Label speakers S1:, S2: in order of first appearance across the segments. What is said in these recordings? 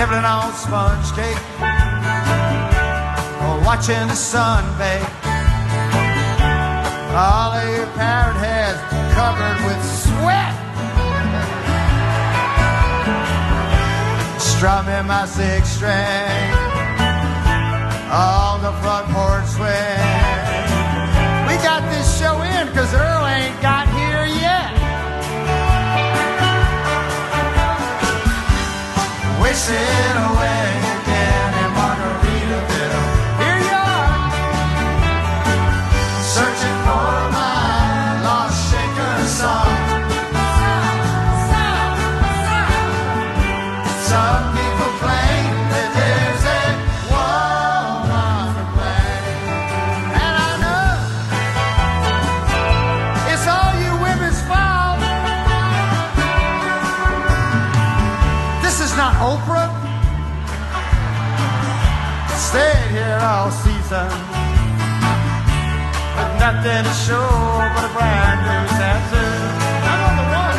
S1: nibbling on sponge cake, or watching the sun bake. All of your parrot heads covered with sweat, strumming my six string on the front porch swing. We got this show in because Earl ain't got here yet. Wasting away again in Margaritaville. Here you are, searching for my lost shaker song. Some people claim that there's a woman to blame, and I know it's all you women's fault. This is not Oprah. Stayed here all season, but nothing to show but a brand new tattoo. I'm on the road,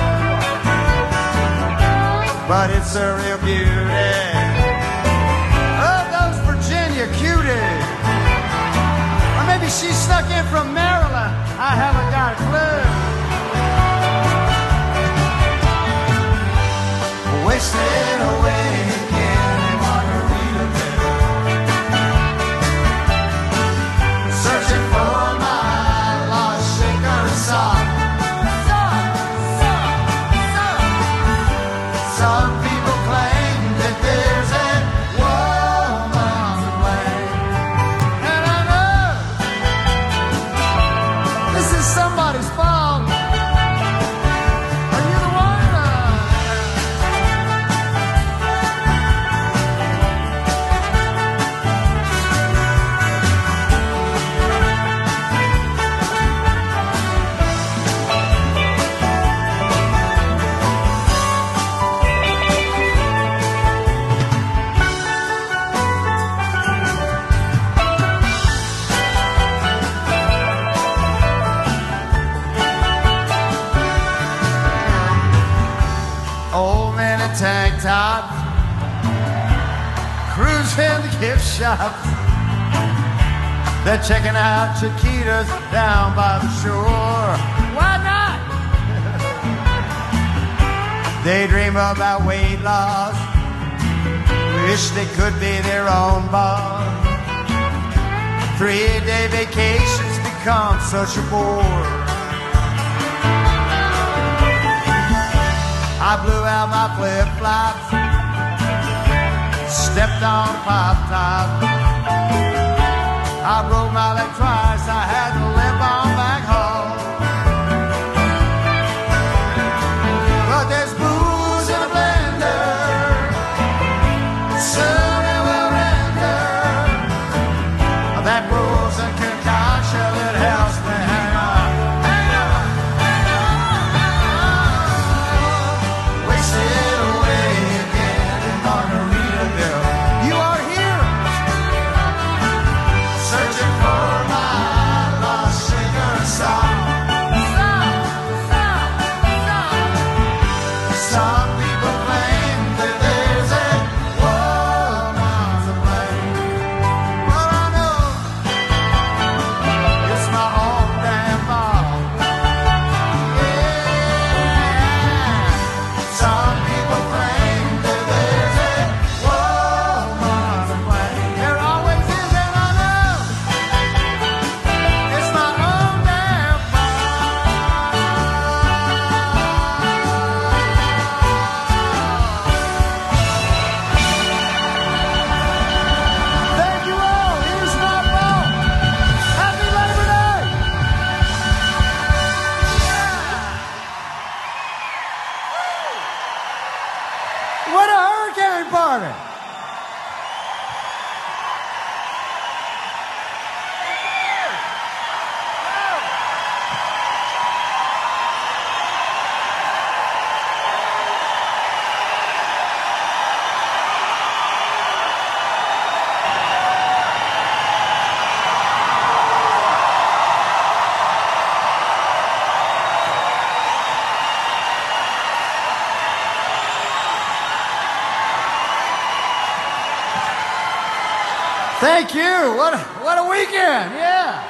S1: but it's a real beauty. Oh, those Virginia cuties. Or maybe she snuck in from Maryland. I haven't got a clue. Wasted away again in Margaritaville, searching for my lost shaker song. Some people claim that there's a woman to blame, and I know this is somebody's fault. Are you the one? Old men in tank tops, cruising the gift shops. They're checking out Chiquitas down by the shore. Why not? They dream about weight loss, wish they could be their own boss. 3-day vacations become such a bore. I blew out my flip-flops, stepped on a pop-top. I broke my leg twice, I had to limp on back home. But there's booze in a blender, soon it will render that frozen concoction that helps me hang on. Wasted away again in Margaritaville. You are here, Thank you. What a weekend. Yeah.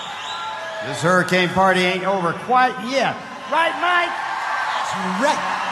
S1: This hurricane party ain't over quite yet. Right, Mike?
S2: That's right.